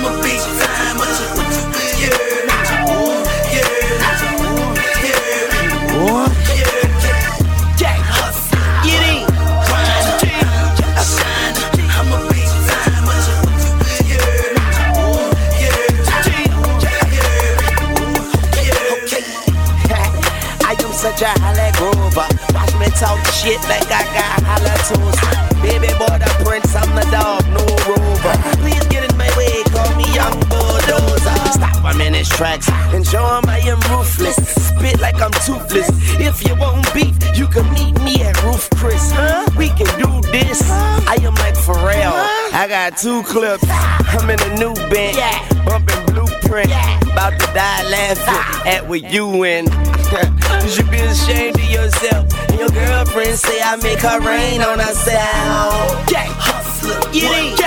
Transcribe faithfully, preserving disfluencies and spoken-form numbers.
I'm a big time. What you, what you, yeah, yeah, yeah, yeah, yeah, hustle, get in, grind, I shine. I'm a big time. What you, what you, yeah, yeah, yeah, okay. I am such a holla grover. Watch me talk shit like I got holla tools. Baby boy, the prince, I'm the dog, no rover. Please get in my way, call me young bulldozer. Stop, I'm in his tracks, and show him I am ruthless. Spit like I'm toothless. If you want beef, you can meet me at Roof Chris. Huh? We can do this. I am like Pharrell. I got two clips. I'm in a new band, bumping Blueprint. About to die laughing at what you in. You should be ashamed of yourself. And your girlfriend say I make her rain on herself. Yeah, hustler, get in.